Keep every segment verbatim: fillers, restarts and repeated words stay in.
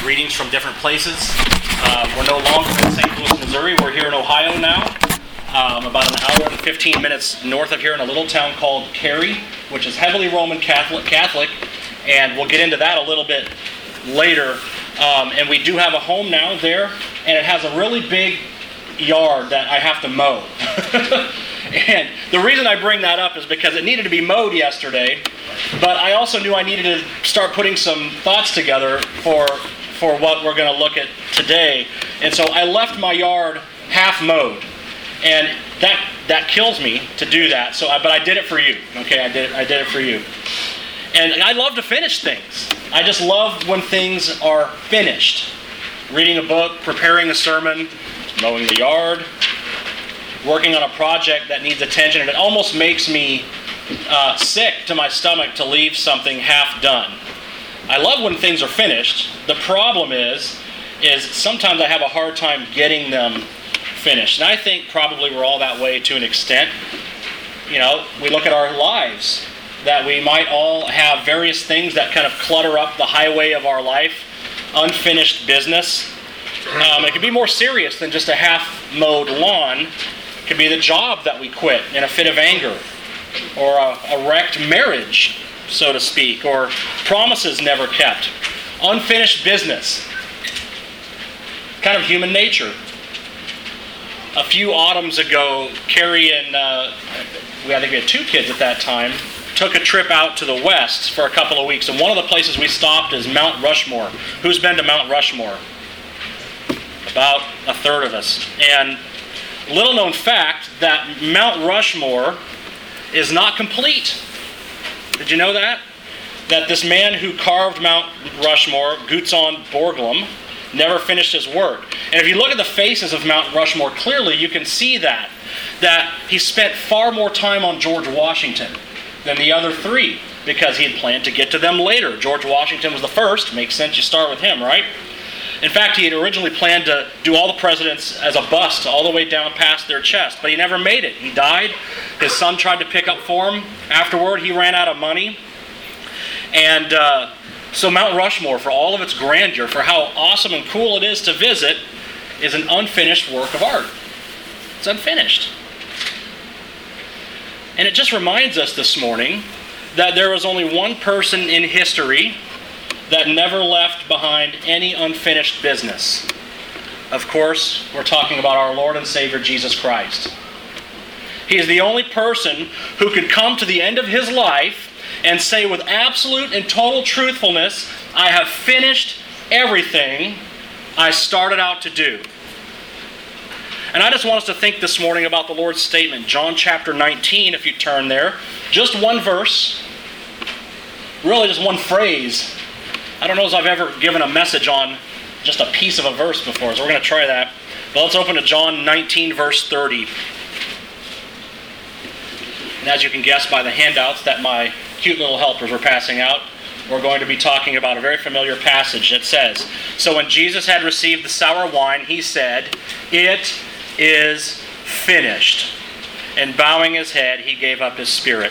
greetings from different places. Uh, we're no longer in Saint Louis, Missouri. We're here in Ohio now, um, about an hour and fifteen minutes north of here in a little town called Cary, which is heavily Roman Catholic, Catholic, and we'll get into that a little bit later. Um, and we do have a home now there, and it has a really big yard that I have to mow. And the reason I bring that up is because it needed to be mowed yesterday, but I also knew I needed to start putting some thoughts together for for what we're going to look at today. And so I left my yard half mowed, and that that kills me to do that. So, I, but I did it for you. Okay, I did it, I did it for you. And I love to finish things. I just love when things are finished. Reading a book, preparing a sermon, mowing the yard, working on a project that needs attention, and it almost makes me uh, sick to my stomach to leave something half done. I love when things are finished. The problem is, is sometimes I have a hard time getting them finished. And I think probably we're all that way to an extent. You know, we look at our lives, that we might all have various things that kind of clutter up the highway of our life, unfinished business. Um, it can be more serious than just a half-mowed lawn. It could be the job that we quit in a fit of anger, or a, a wrecked marriage, so to speak, or promises never kept. Unfinished business. Kind of human nature. A few autumns ago, Carrie and, uh, we I think we had two kids at that time, took a trip out to the west for a couple of weeks. And one of the places we stopped is Mount Rushmore. Who's been to Mount Rushmore? About a third of us. And little known fact that Mount Rushmore is not complete. Did you know that? That this man who carved Mount Rushmore, Gutzon Borglum, never finished his work. And if you look at the faces of Mount Rushmore clearly, you can see that. That he spent far more time on George Washington than the other three, because he had planned to get to them later. George Washington was the first. Makes sense you start with him, right? In fact, he had originally planned to do all the presidents as a bust all the way down past their chest, but he never made it. He died. His son tried to pick up for him. Afterward, he ran out of money. And uh, so Mount Rushmore, for all of its grandeur, for how awesome and cool it is to visit, is an unfinished work of art. It's unfinished. And it just reminds us this morning that there was only one person in history that never left behind any unfinished business. Of course, we're talking about our Lord and Savior Jesus Christ. He is the only person who could come to the end of his life and say with absolute and total truthfulness, I have finished everything I started out to do. And I just want us to think this morning about the Lord's statement, John chapter nineteen, if you turn there. Just one verse, really just one phrase. I don't know if I've ever given a message on just a piece of a verse before, so we're going to try that. But let's open to John nineteen, verse thirty. And as you can guess by the handouts that my cute little helpers were passing out, we're going to be talking about a very familiar passage that says, So when Jesus had received the sour wine, he said, It is finished. And bowing his head, he gave up his spirit.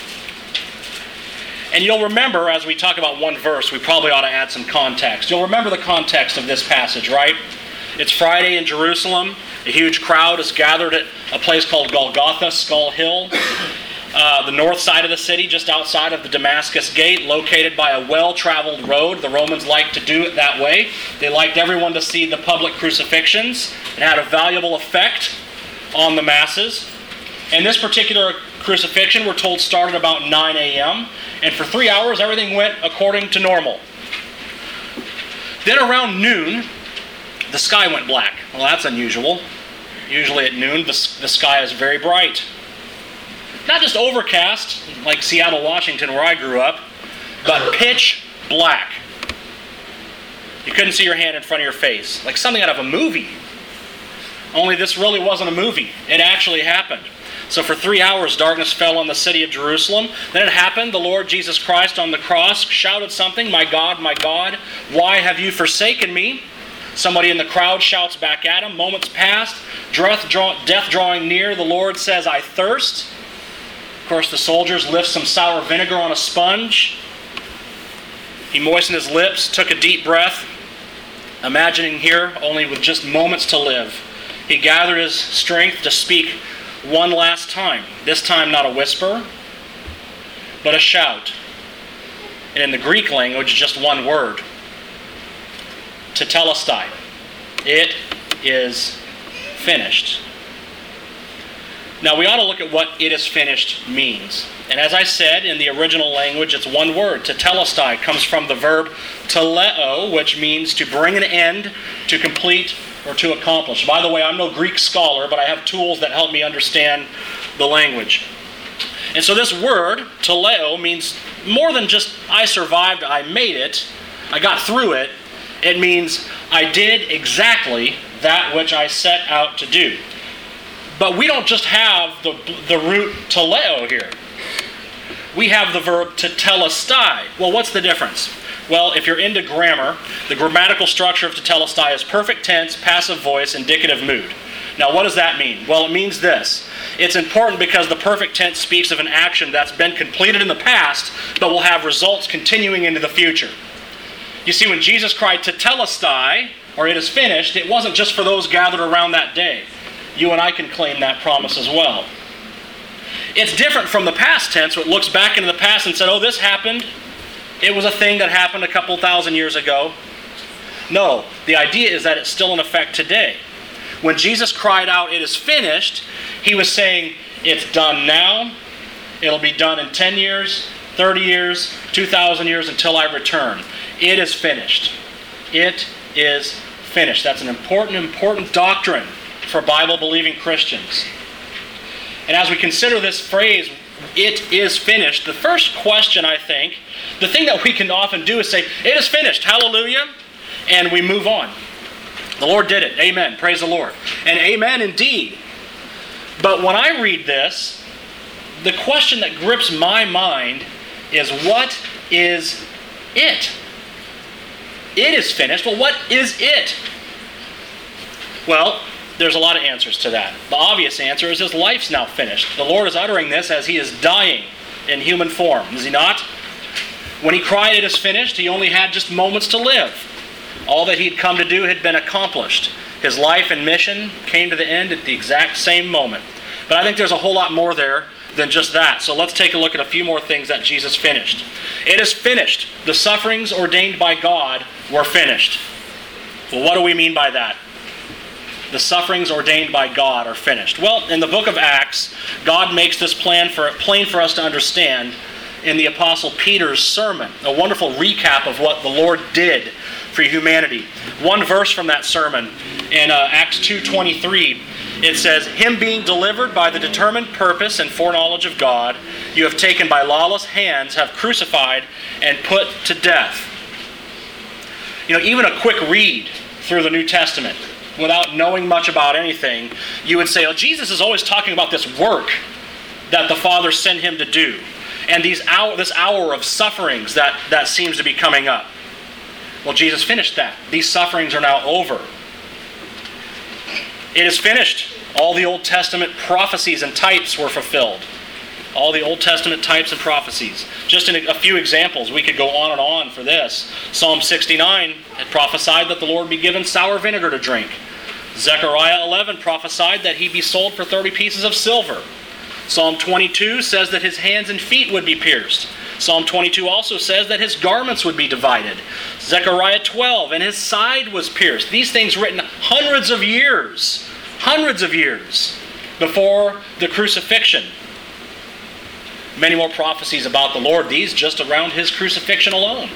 And you'll remember, as we talk about one verse, we probably ought to add some context. You'll remember the context of this passage, right? It's Friday in Jerusalem. A huge crowd is gathered at a place called Golgotha, Skull Hill, uh, the north side of the city, just outside of the Damascus Gate, located by a well-traveled road. The Romans liked to do it that way. They liked everyone to see the public crucifixions. It had a valuable effect on the masses. And this particular crucifixion, we're told, started about nine a.m., and for three hours, everything went according to normal. Then around noon, the sky went black. Well, that's unusual. Usually at noon, the, the sky is very bright. Not just overcast, like Seattle, Washington, where I grew up, but pitch black. You couldn't see your hand in front of your face, like something out of a movie. Only this really wasn't a movie. It actually happened. So for three hours, darkness fell on the city of Jerusalem. Then it happened. The Lord Jesus Christ on the cross shouted something, My God, my God, why have you forsaken me? Somebody in the crowd shouts back at him. Moments passed. Death, draw, death drawing near. The Lord says, I thirst. Of course, the soldiers lift some sour vinegar on a sponge. He moistened his lips, took a deep breath, Imagining here, only with just moments to live, he gathered his strength to speak one last time. This time not a whisper, but a shout. And in the Greek language, just one word. Tetelestai. It is finished. Now we ought to look at what "it is finished" means. And as I said, in the original language, it's one word. Tetelestai comes from the verb teleo, which means to bring an end, to complete, or to accomplish. By the way, I'm no Greek scholar, but I have tools that help me understand the language. And so this word, teleo, means more than just I survived, I made it, I got through it. It means I did exactly that which I set out to do. But we don't just have the, the root teleo here. We have the verb tetelestai. Well, what's the difference? Well, if you're into grammar, the grammatical structure of tetelestai is perfect tense, passive voice, indicative mood. Now, what does that mean? Well, it means this. It's important because the perfect tense speaks of an action that's been completed in the past, but will have results continuing into the future. You see, when Jesus cried tetelestai, or "it is finished," it wasn't just for those gathered around that day. You and I can claim that promise as well. It's different from the past tense, where it looks back into the past and said, oh, this happened. It was a thing that happened a couple thousand years ago. No, the idea is that it's still in effect today. When Jesus cried out, "it is finished," he was saying, it's done now. It'll be done in ten years, thirty years, two thousand years until I return. It is finished. It is finished. That's an important, important doctrine for Bible-believing Christians. And as we consider this phrase, "it is finished," the first question, I think, the thing that we can often do is say, "it is finished, hallelujah," and we move on. The Lord did it. Amen. Praise the Lord. And amen indeed. But when I read this, the question that grips my mind is, what is it? It is finished. Well, what is it? Well, there's a lot of answers to that. The obvious answer is his life's now finished. The Lord is uttering this as he is dying in human form, is he not? When he cried, "it is finished," he only had just moments to live. All that he'd come to do had been accomplished. His life and mission came to the end at the exact same moment. But I think there's a whole lot more there than just that. So let's take a look at a few more things that Jesus finished. It is finished. The sufferings ordained by God were finished. Well, what do we mean by that? The sufferings ordained by God are finished. Well, in the book of Acts, God makes this plan for, plain for us to understand in the Apostle Peter's sermon. A wonderful recap of what the Lord did for humanity. One verse from that sermon in uh, Acts two twenty-three, it says, "Him being delivered by the determined purpose and foreknowledge of God, you have taken by lawless hands, have crucified and put to death." You know, even a quick read through the New Testament, without knowing much about anything, you would say, oh, Jesus is always talking about this work that the Father sent him to do, and these hour, this hour of sufferings that, that seems to be coming up. Well, Jesus finished that. These sufferings are now over. It is finished. All the Old Testament prophecies and types were fulfilled. All the Old Testament types and prophecies. Just in a few examples, we could go on and on for this. Psalm sixty-nine had prophesied that the Lord be given sour vinegar to drink. Zechariah eleven prophesied that he be sold for thirty pieces of silver. Psalm twenty-two says that his hands and feet would be pierced. Psalm twenty-two also says that his garments would be divided. Zechariah twelve, and his side was pierced. These things written hundreds of years, hundreds of years before the crucifixion. Many more prophecies about the Lord, these just around his crucifixion alone.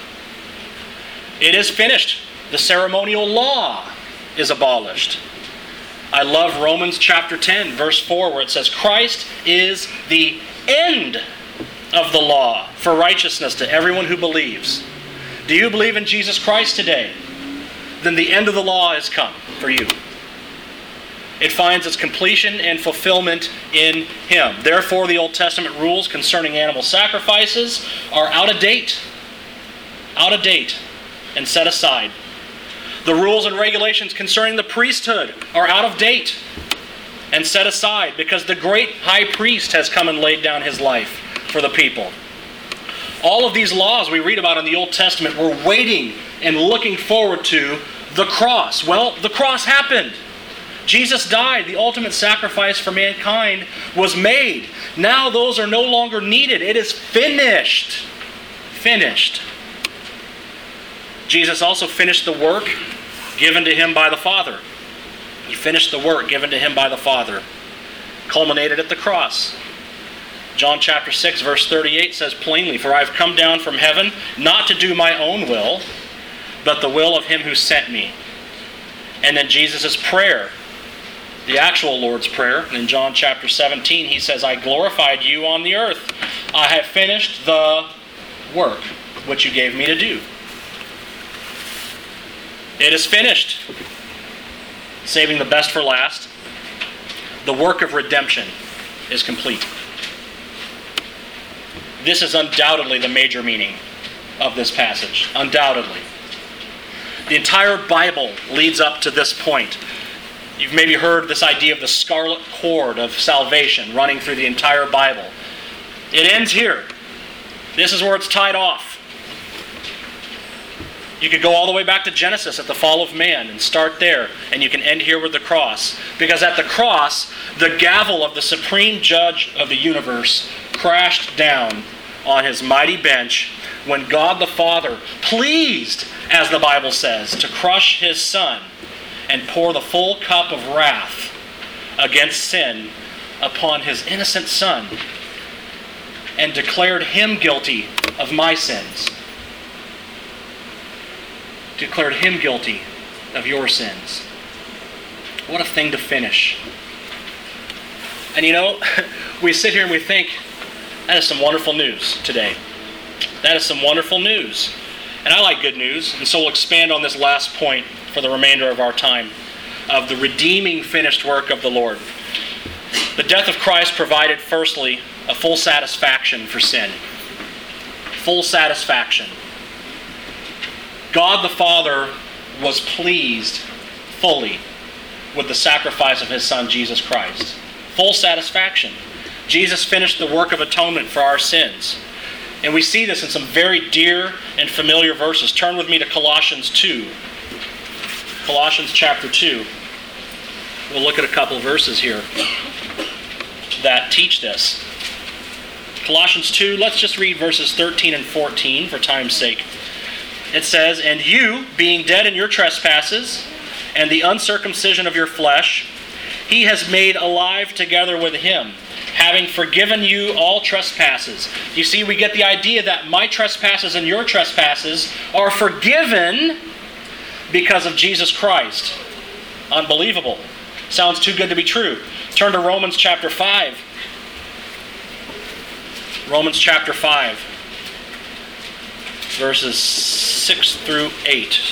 It is finished. The ceremonial law is abolished. I love Romans chapter ten, verse four, where it says, Christ is the end of the law for righteousness to everyone who believes. Do you believe in Jesus Christ today? Then the end of the law has come for you. It finds its completion and fulfillment in Him. Therefore, the Old Testament rules concerning animal sacrifices are out of date. Out of date and set aside. The rules and regulations concerning the priesthood are out of date and set aside because the great high priest has come and laid down his life for the people. All of these laws we read about in the Old Testament were waiting and looking forward to the cross. Well, the cross happened. Jesus died. The ultimate sacrifice for mankind was made. Now those are no longer needed. It is finished. Finished. Jesus also finished the work given to him by the Father. He finished the work given to him by the Father, culminated at the cross. John chapter six, verse thirty-eight says plainly, "For I have come down from heaven, not to do my own will, but the will of him who sent me." And then Jesus' prayer, the actual Lord's Prayer, in John chapter seventeen, he says, "I glorified you on the earth. I have finished the work which you gave me to do." It is finished. Saving the best for last, the work of redemption is complete. This is undoubtedly the major meaning of this passage. Undoubtedly. The entire Bible leads up to this point. You've maybe heard this idea of the scarlet cord of salvation running through the entire Bible. It ends here. This is where it's tied off. You could go all the way back to Genesis at the fall of man and start there, and you can end here with the cross. Because at the cross, the gavel of the supreme judge of the universe crashed down on his mighty bench when God the Father, pleased, as the Bible says, to crush his Son and pour the full cup of wrath against sin upon his innocent Son, and declared him guilty of my sins. Declared him guilty of your sins. What a thing to finish. And you know, we sit here and we think, that is some wonderful news today. That is some wonderful news. And I like good news, and so we'll expand on this last point for the remainder of our time, of the redeeming finished work of the Lord. The death of Christ provided, firstly, a full satisfaction for sin. Full satisfaction. God the Father was pleased fully with the sacrifice of his Son, Jesus Christ. Full satisfaction. Jesus finished the work of atonement for our sins. And we see this in some very dear and familiar verses. Turn with me to Colossians two. Colossians chapter two. We'll look at a couple of verses here that teach this. Colossians two, let's just read verses thirteen and fourteen for time's sake. It says, "And you, being dead in your trespasses, and the uncircumcision of your flesh, he has made alive together with him, having forgiven you all trespasses." You see, we get the idea that my trespasses and your trespasses are forgiven because of Jesus Christ. Unbelievable. Sounds too good to be true. Turn to Romans chapter five. Romans chapter five. Verses six through eight.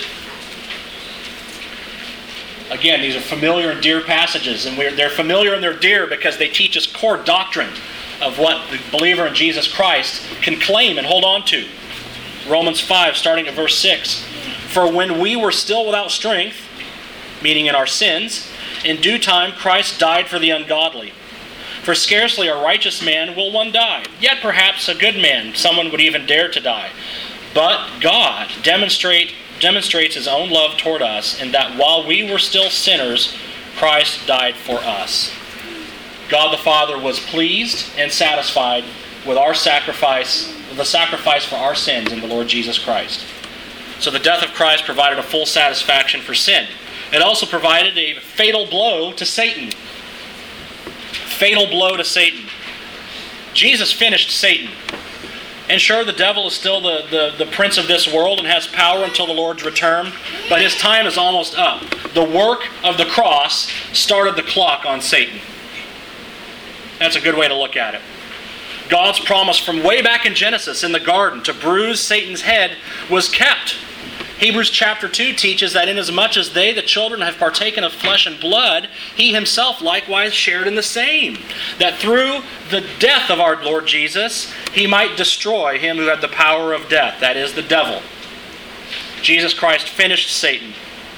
Again, these are familiar and dear passages, and we're, they're familiar and they're dear because they teach us core doctrine of what the believer in Jesus Christ can claim and hold on to. Romans five, starting at verse six. "For when we were still without strength," meaning in our sins, "in due time Christ died for the ungodly. For scarcely a righteous man will one die, yet perhaps a good man, someone would even dare to die. But God demonstrate, demonstrates his own love toward us, in that while we were still sinners, Christ died for us." God the Father was pleased and satisfied with our sacrifice, with the sacrifice for our sins in the Lord Jesus Christ. So the death of Christ provided a full satisfaction for sin. It also provided a fatal blow to Satan. Fatal blow to Satan. Jesus finished Satan. And sure, the devil is still the, the, the prince of this world and has power until the Lord's return, but his time is almost up. The work of the cross started the clock on Satan. That's a good way to look at it. God's promise from way back in Genesis in the garden to bruise Satan's head was kept. Hebrews chapter two teaches that inasmuch as they, the children, have partaken of flesh and blood, he himself likewise shared in the same, that through the death of our Lord Jesus, he might destroy him who had the power of death, that is, the devil. Jesus Christ finished Satan.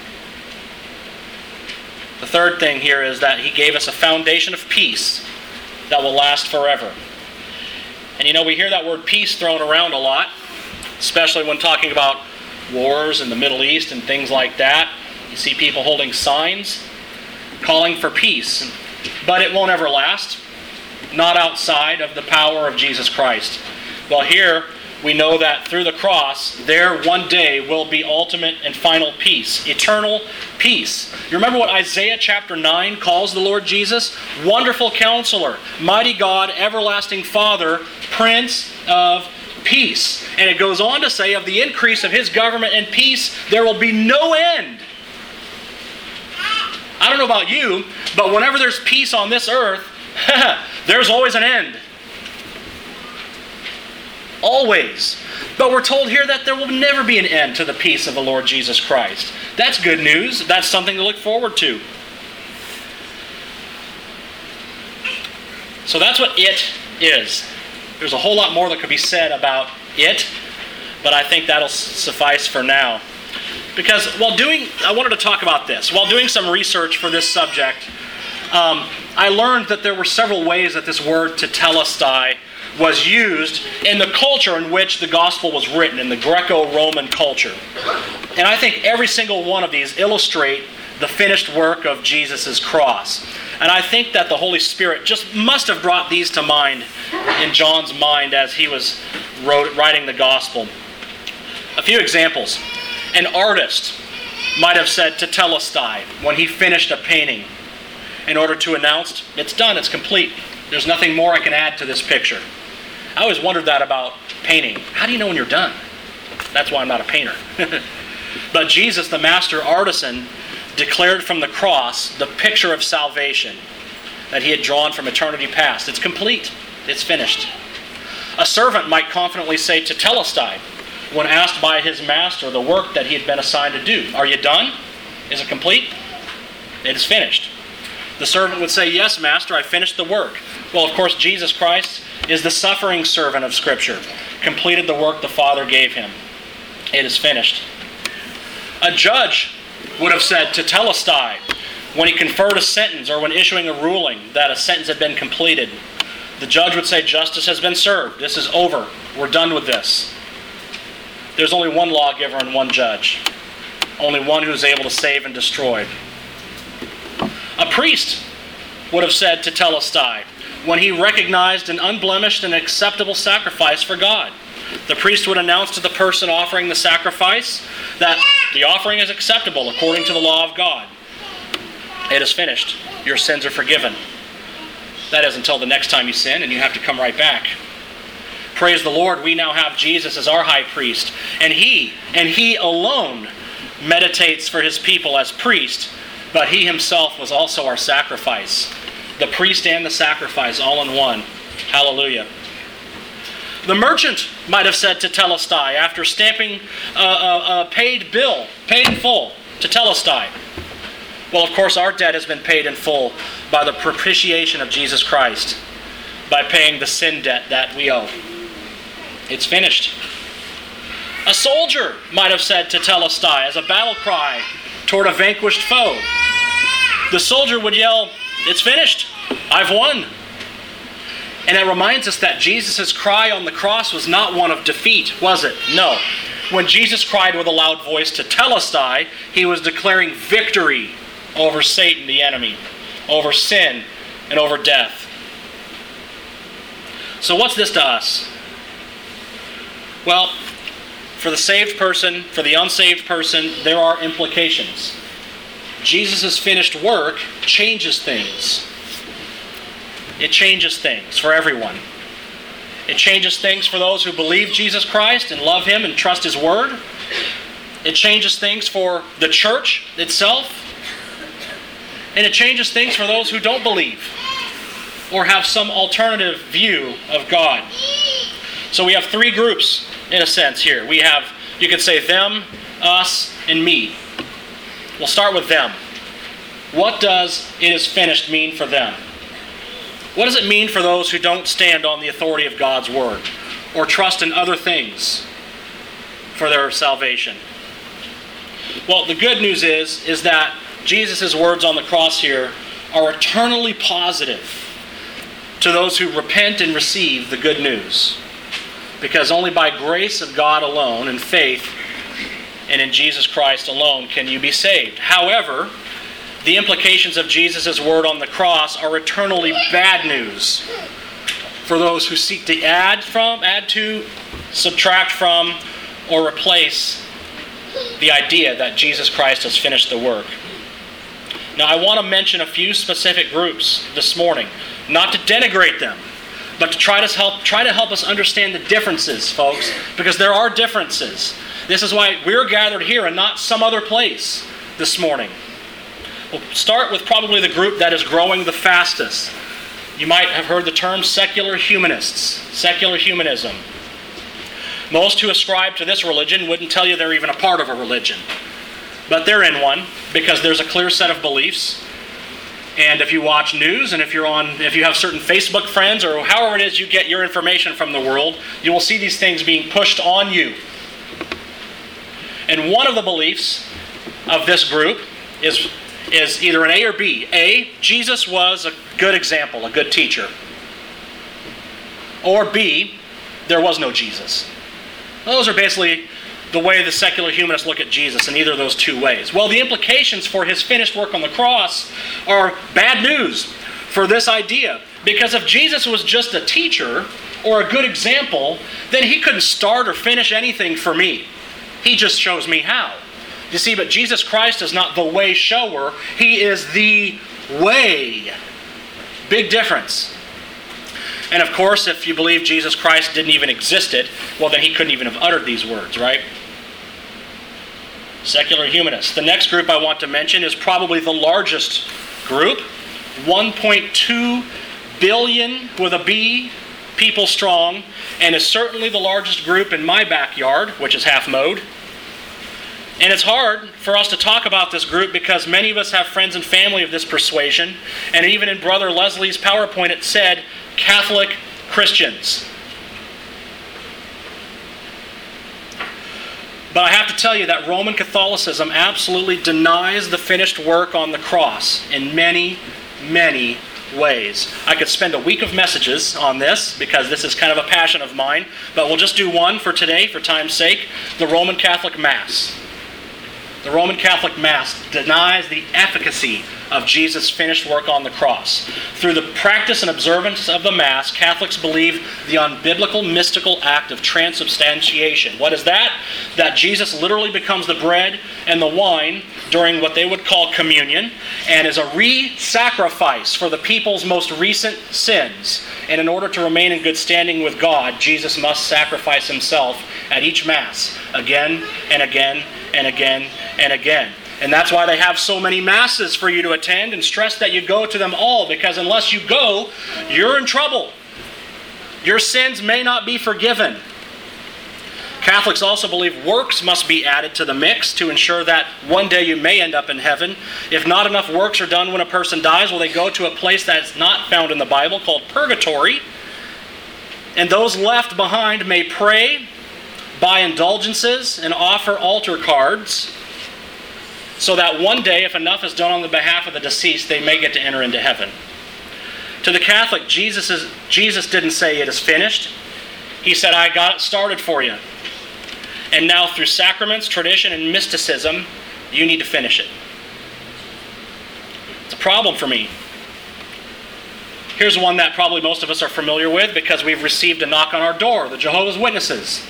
The third thing here is that he gave us a foundation of peace that will last forever. And you know, we hear that word peace thrown around a lot, especially when talking about wars in the Middle East and things like that. You see people holding signs calling for peace, but it won't ever last, not outside of the power of Jesus Christ. Well, here we know that through the cross, there one day will be ultimate and final peace, eternal peace. You remember what Isaiah chapter nine calls the Lord Jesus? Wonderful Counselor, Mighty God, Everlasting Father, Prince of Peace. And it goes on to say, of the increase of His government and peace, there will be no end. I don't know about you, but whenever there's peace on this earth, there's always an end. Always. But we're told here that there will never be an end to the peace of the Lord Jesus Christ. That's good news. That's something to look forward to. So that's what it is. There's a whole lot more that could be said about it, but I think that'll suffice for now. Because while doing, I wanted to talk about this. While doing some research for this subject, um, I learned that there were several ways that this word tetelestai was used in the culture in which the gospel was written, in the Greco-Roman culture. And I think every single one of these illustrate the finished work of Jesus' cross. And I think that the Holy Spirit just must have brought these to mind in John's mind as he was wrote, writing the gospel. A few examples. An artist might have said tetelestai when he finished a painting in order to announce, it's done, it's complete. There's nothing more I can add to this picture. I always wondered that about painting. How do you know when you're done? That's why I'm not a painter. But Jesus, the master artisan, declared from the cross the picture of salvation that He had drawn from eternity past. It's complete. It's finished. A servant might confidently say tetelestai when asked by his master the work that he had been assigned to do. Are you done? Is it complete? It is finished. The servant would say, yes, master, I finished the work. Well, of course, Jesus Christ is the suffering servant of Scripture, completed the work the Father gave Him. It is finished. A judge would have said tetelestai when he conferred a sentence or when issuing a ruling that a sentence had been completed. The judge would say, justice has been served. This is over. We're done with this. There's only one lawgiver and one judge. Only one who is able to save and destroy. A priest would have said tetelestai when he recognized an unblemished and acceptable sacrifice for God. The priest would announce to the person offering the sacrifice that the offering is acceptable according to the law of God. It is finished. Your sins are forgiven. That is until the next time you sin and you have to come right back. Praise the Lord, we now have Jesus as our high priest. And He, and He alone, meditates for His people as priest, but He Himself was also our sacrifice. The priest and the sacrifice all in one. Hallelujah. The merchant might have said tetelestai after stamping a, a, a paid bill, paid in full, tetelestai. Well, of course, our debt has been paid in full by the propitiation of Jesus Christ, by paying the sin debt that we owe. It's finished. A soldier might have said tetelestai as a battle cry toward a vanquished foe. The soldier would yell, it's finished. I've won. And it reminds us that Jesus' cry on the cross was not one of defeat, was it? No. When Jesus cried with a loud voice tetelestai, He was declaring victory over Satan, the enemy, over sin, and over death. So what's this to us? Well, for the saved person, for the unsaved person, there are implications. Jesus' finished work changes things. It changes things for everyone. It changes things for those who believe Jesus Christ and love Him and trust His Word. It changes things for the church itself. And it changes things for those who don't believe or have some alternative view of God. So we have three groups, in a sense, here. We have, you could say, them, us, and me. We'll start with them. What does it is finished mean for them? What does it mean for those who don't stand on the authority of God's Word or trust in other things for their salvation? Well, the good news is, is that Jesus' words on the cross here are eternally positive. to those who repent and receive the good news. Because only by grace of God alone and faith and in Jesus Christ alone can you be saved. However, the implications of Jesus' word on the cross are eternally bad news for those who seek to add from, add to, subtract from, or replace the idea that Jesus Christ has finished the work. Now, I want to mention a few specific groups this morning, not to denigrate them, but to try to help try to help us understand the differences, folks, because there are differences. This is why we're gathered here and not some other place this morning. We'll start with probably the group that is growing the fastest. You might have heard the term secular humanists, secular humanism. Most who ascribe to this religion wouldn't tell you they're even a part of a religion. But they're in one because there's a clear set of beliefs. And if you watch news and if you're on, if you have certain Facebook friends or however it is you get your information from the world, you will see these things being pushed on you. And one of the beliefs of this group is, is either an A or B. A, Jesus was a good example, a good teacher. Or B, there was no Jesus. Those are basically the way the secular humanists look at Jesus in either of those two ways. Well, the implications for his finished work on the cross are bad news for this idea. Because if Jesus was just a teacher or a good example, then he couldn't start or finish anything for me. He just shows me how. You see, but Jesus Christ is not the way shower. He is the way. Big difference. And of course, if you believe Jesus Christ didn't even exist it, well then he couldn't even have uttered these words, right? Secular humanists. The next group I want to mention is probably the largest group. one point two billion with a B people strong, and is certainly the largest group in my backyard, which is Half Mode. And it's hard for us to talk about this group because many of us have friends and family of this persuasion, and even in Brother Leslie's PowerPoint it said Catholic Christians. But I have to tell you that Roman Catholicism absolutely denies the finished work on the cross in many, many ways. I could spend a week of messages on this because this is kind of a passion of mine, but we'll just do one for today for time's sake. The Roman Catholic Mass. The Roman Catholic Mass denies the efficacy of Jesus' finished work on the cross. Through the practice and observance of the Mass, Catholics believe the unbiblical mystical act of transubstantiation. What is that? That Jesus literally becomes the bread and the wine during what they would call communion, and is a re-sacrifice for the people's most recent sins. And in order to remain in good standing with God, Jesus must sacrifice himself at each Mass, again and again and again and again. And that's why they have so many masses for you to attend and stress that you go to them all, because unless you go, you're in trouble. Your sins may not be forgiven. Catholics also believe works must be added to the mix to ensure that one day you may end up in heaven. If not enough works are done when a person dies, well, they go to a place that's not found in the Bible called purgatory. And those left behind may pray, buy indulgences, and offer altar cards, so that one day, if enough is done on the behalf of the deceased, they may get to enter into heaven. To the Catholic, Jesus, is, Jesus didn't say it is finished. He said, I got it started for you. And now through sacraments, tradition, and mysticism, you need to finish it. It's a problem for me. Here's one that probably most of us are familiar with because we've received a knock on our door, the Jehovah's Witnesses.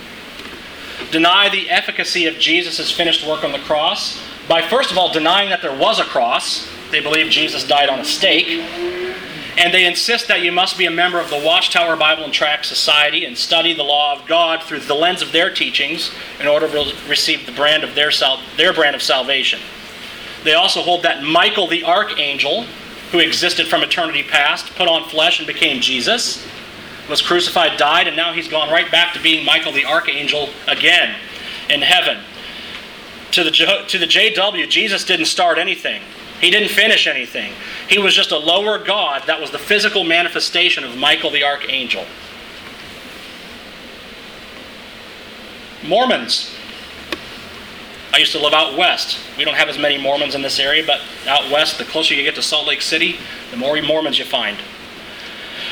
Deny the efficacy of Jesus' finished work on the cross by first of all denying that there was a cross. They believe Jesus died on a stake. And they insist that you must be a member of the Watchtower Bible and Tract Society and study the law of God through the lens of their teachings in order to receive the brand of their, sal- their brand of salvation. They also hold that Michael the Archangel, who existed from eternity past, put on flesh and became Jesus, was crucified, died, and now he's gone right back to being Michael the Archangel again in heaven. To the, to the J W, Jesus didn't start anything. He didn't finish anything. He was just a lower God that was the physical manifestation of Michael the Archangel. Mormons. I used to live out west. We don't have as many Mormons in this area, but out west, the closer you get to Salt Lake City, the more Mormons you find.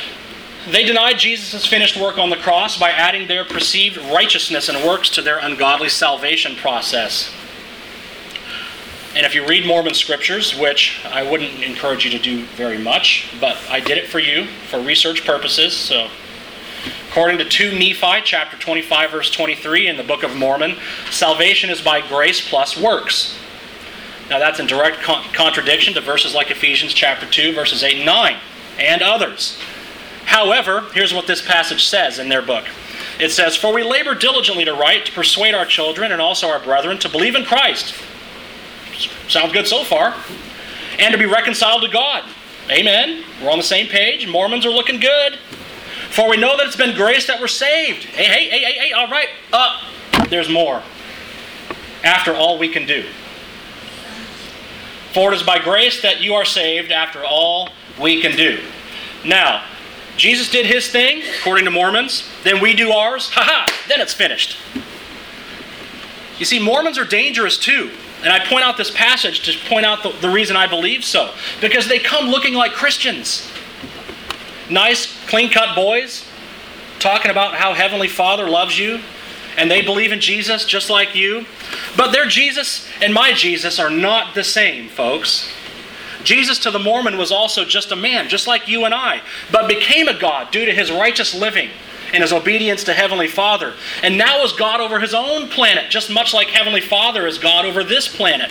They denied Jesus' finished work on the cross by adding their perceived righteousness and works to their ungodly salvation process. And if you read Mormon scriptures, which I wouldn't encourage you to do very much, but I did it for you for research purposes. So, according to two Nephi, chapter twenty-five, verse twenty-three in the Book of Mormon, salvation is by grace plus works. Now that's in direct con- contradiction to verses like Ephesians chapter two, verses eight and nine, and others. However, here's what this passage says in their book. It says, "For we labor diligently to write, to persuade our children and also our brethren to believe in Christ." Sounds good so far. "And to be reconciled to God." Amen. We're on the same page. Mormons are looking good. "For we know that it's been grace that we're saved." Hey, hey, hey, hey, hey, all right. Uh, there's more. "After all we can do. For it is by grace that you are saved after all we can do." Now, Jesus did his thing, according to Mormons. Then we do ours. Ha ha! Then it's finished. You see, Mormons are dangerous too. And I point out this passage to point out the, the reason I believe so. Because they come looking like Christians. Nice, clean-cut boys, talking about how Heavenly Father loves you, and they believe in Jesus just like you. But their Jesus and my Jesus are not the same, folks. Jesus to the Mormon was also just a man, just like you and I, but became a God due to his righteous living and his obedience to Heavenly Father. And now is God over his own planet, just much like Heavenly Father is God over this planet.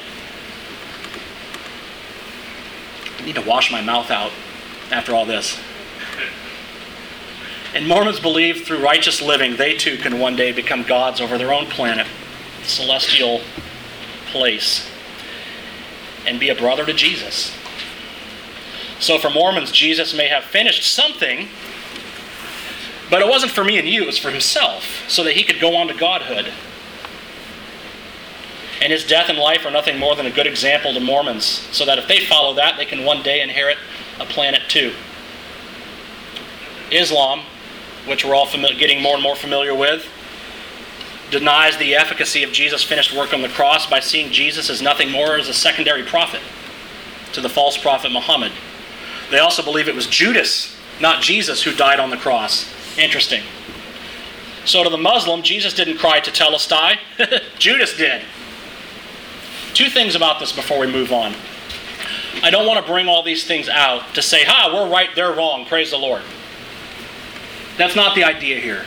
I need to wash my mouth out after all this. And Mormons believe through righteous living, they too can one day become gods over their own planet, celestial place, and be a brother to Jesus. So for Mormons, Jesus may have finished something, but it wasn't for me and you, it was for himself, so that he could go on to godhood. And his death and life are nothing more than a good example to Mormons, so that if they follow that, they can one day inherit a planet too. Islam, which we're all fami- getting more and more familiar with, denies the efficacy of Jesus' finished work on the cross by seeing Jesus as nothing more as a secondary prophet to the false prophet Muhammad. They also believe it was Judas, not Jesus, who died on the cross. Interesting. So to the Muslim, Jesus didn't cry Tetelestai. Judas did. Two things about this before we move on. I don't want to bring all these things out to say, ha, we're right, they're wrong, praise the Lord. That's not the idea here.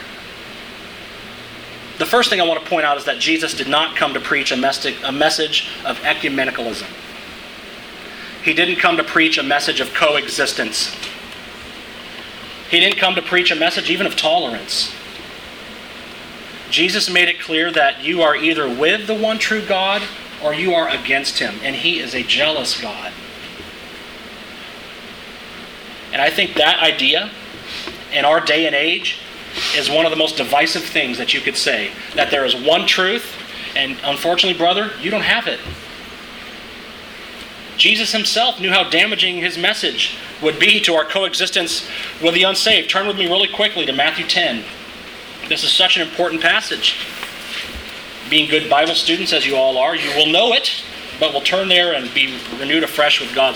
The first thing I want to point out is that Jesus did not come to preach a message, a message of ecumenicalism. He didn't come to preach a message of coexistence. He didn't come to preach a message even of tolerance. Jesus made it clear that you are either with the one true God or you are against him, and he is a jealous God. And I think that idea in our day and age is one of the most divisive things that you could say. That there is one truth, and unfortunately, brother, you don't have it. Jesus himself knew how damaging his message would be to our coexistence with the unsaved. Turn with me really quickly to Matthew ten. This is such an important passage. Being good Bible students, as you all are, you will know it, but we'll turn there and be renewed afresh with God's